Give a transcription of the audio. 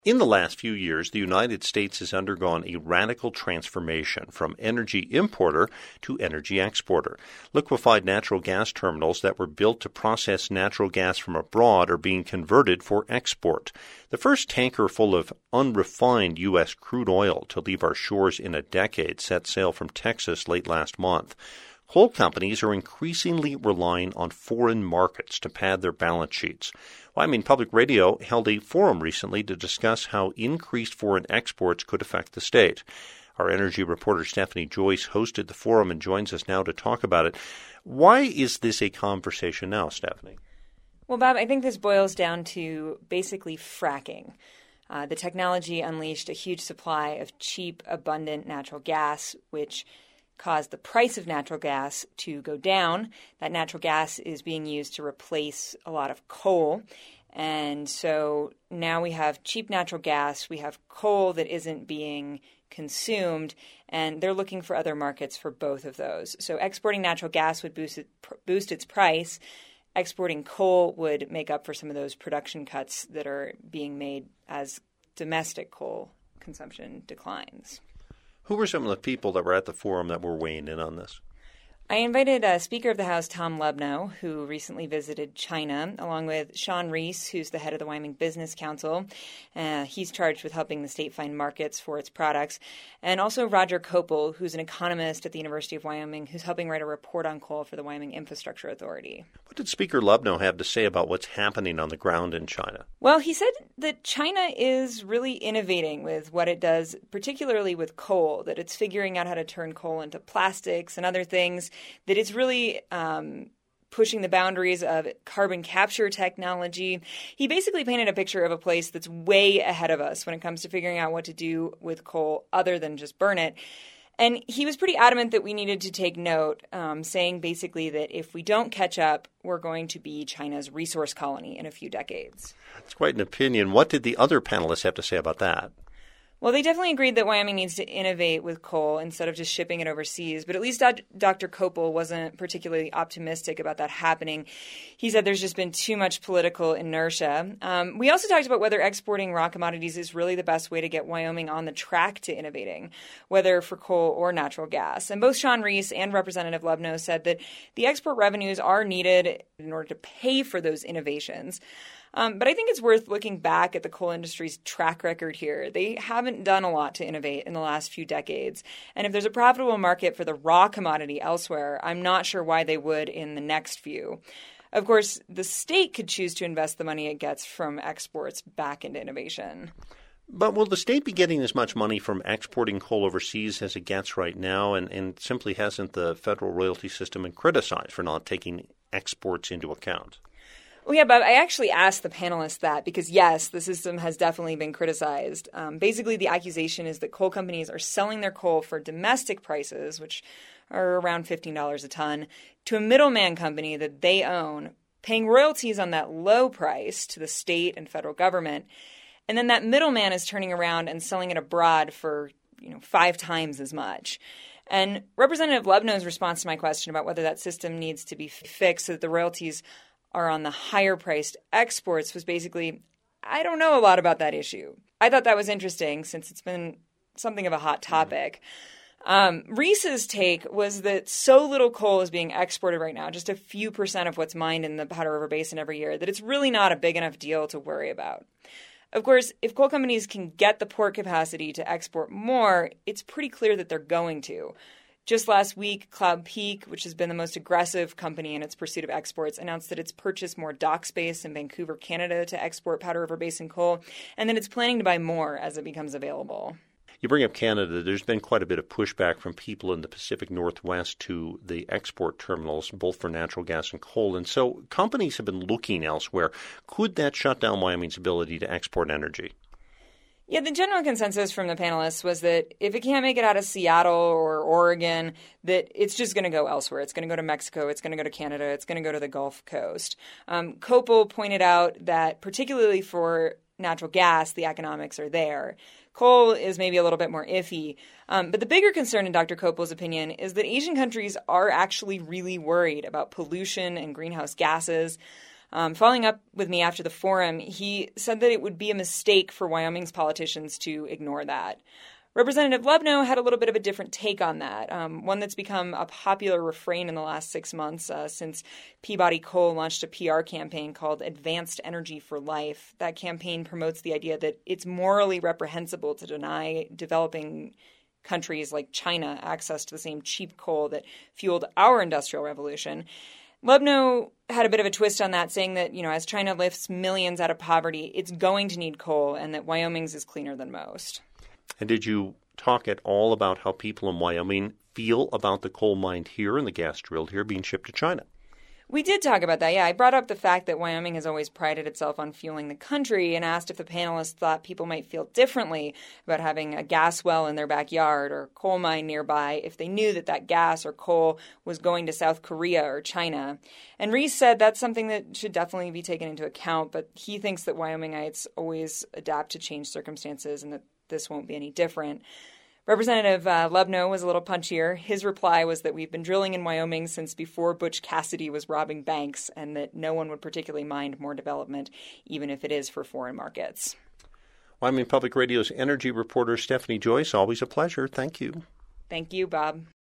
In the last few years, the United States has undergone a radical transformation from energy importer to energy exporter. Liquefied natural gas terminals that were built to process natural gas from abroad are being converted for export. The first tanker full of unrefined U.S. crude oil to leave our shores in a decade set sail from Texas late last month. Coal companies are increasingly relying on foreign markets to pad their balance sheets. Wyoming Public Radio held a forum recently to discuss how increased foreign exports could affect the state. Our energy reporter Stephanie Joyce hosted the forum and joins us now to talk about it. Why is this a conversation now, Stephanie? Well, Bob, I think this boils down to basically fracking. The technology unleashed a huge supply of cheap, abundant natural gas, which caused the price of natural gas to go down. That natural gas is being used to replace a lot of coal. And so now we have cheap natural gas, we have coal that isn't being consumed, and they're looking for other markets for both of those. So exporting natural gas would boost its price. Exporting coal would make up for some of those production cuts that are being made as domestic coal consumption declines. Who were some of the people that were at the forum that were weighing in on this? I invited Speaker of the House Tom Lubno, who recently visited China, along with Sean Reese, who's the head of the Wyoming Business Council. He's charged with helping the state find markets for its products. And also Roger Kopel, who's an economist at the University of Wyoming, who's helping write a report on coal for the Wyoming Infrastructure Authority. What did Speaker Lubno have to say about what's happening on the ground in China? Well, he said that China is really innovating with what it does, particularly with coal, that it's figuring out how to turn coal into plastics and other things, that it's really pushing the boundaries of carbon capture technology. He basically painted a picture of a place that's way ahead of us when it comes to figuring out what to do with coal other than just burn it. And he was pretty adamant that we needed to take note, saying basically that if we don't catch up, we're going to be China's resource colony in a few decades. That's quite an opinion. What did the other panelists have to say about that? Well, they definitely agreed that Wyoming needs to innovate with coal instead of just shipping it overseas. But at least Dr. Kopel wasn't particularly optimistic about that happening. He said there's just been too much political inertia. We also talked about whether exporting raw commodities is really the best way to get Wyoming on the track to innovating, whether for coal or natural gas. And both Sean Reese and Representative Lubno said that the export revenues are needed in order to pay for those innovations. But I think it's worth looking back at the coal industry's track record here. They haven't done a lot to innovate in the last few decades. And if there's a profitable market for the raw commodity elsewhere, I'm not sure why they would in the next few. Of course, the state could choose to invest the money it gets from exports back into innovation. But will the state be getting as much money from exporting coal overseas as it gets right now? And simply hasn't the federal royalty system been criticized for not taking exports into account? Well, yeah, Bob, I actually asked the panelists that because, yes, the system has definitely been criticized. Basically, the accusation is that coal companies are selling their coal for domestic prices, which are around $15 a ton, to a middleman company that they own, paying royalties on that low price to the state and federal government. And then that middleman is turning around and selling it abroad for, 5 times as much. And Representative Lubno's response to my question about whether that system needs to be fixed so that the royalties are on the higher-priced exports was basically, I don't know a lot about that issue. I thought that was interesting since it's been something of a hot topic. Reese's take was that so little coal is being exported right now, just a few percent of what's mined in the Powder River Basin every year, that it's really not a big enough deal to worry about. Of course, if coal companies can get the port capacity to export more, it's pretty clear that they're going to. Just last week, Cloud Peak, which has been the most aggressive company in its pursuit of exports, announced that it's purchased more dock space in Vancouver, Canada to export Powder River Basin coal, and that it's planning to buy more as it becomes available. You bring up Canada. There's been quite a bit of pushback from people in the Pacific Northwest to the export terminals, both for natural gas and coal. And so companies have been looking elsewhere. Could that shut down Wyoming's ability to export energy? Yeah, the general consensus from the panelists was that if it can't make it out of Seattle or Oregon, that it's just going to go elsewhere. It's going to go to Mexico. It's going to go to Canada. It's going to go to the Gulf Coast. Kopel pointed out that particularly for natural gas, the economics are there. Coal is maybe a little bit more iffy. But the bigger concern, in Dr. Kopel's opinion, is that Asian countries are actually really worried about pollution and greenhouse gases. Following up with me after the forum, he said that it would be a mistake for Wyoming's politicians to ignore that. Representative Lubno had a little bit of a different take on that, one that's become a popular refrain in the last 6 months since Peabody Coal launched a PR campaign called Advanced Energy for Life. That campaign promotes the idea that it's morally reprehensible to deny developing countries like China access to the same cheap coal that fueled our industrial revolution. Lubno had a bit of a twist on that, saying that, as China lifts millions out of poverty, it's going to need coal and that Wyoming's is cleaner than most. And did you talk at all about how people in Wyoming feel about the coal mined here and the gas drilled here being shipped to China? We did talk about that, yeah. I brought up the fact that Wyoming has always prided itself on fueling the country and asked if the panelists thought people might feel differently about having a gas well in their backyard or coal mine nearby if they knew that that gas or coal was going to South Korea or China. And Reese said that's something that should definitely be taken into account, but he thinks that Wyomingites always adapt to changed circumstances and that this won't be any different. Representative Lubno was a little punchier. His reply was that we've been drilling in Wyoming since before Butch Cassidy was robbing banks and that no one would particularly mind more development, even if it is for foreign markets. Wyoming Public Radio's energy reporter Stephanie Joyce, always a pleasure. Thank you. Thank you, Bob.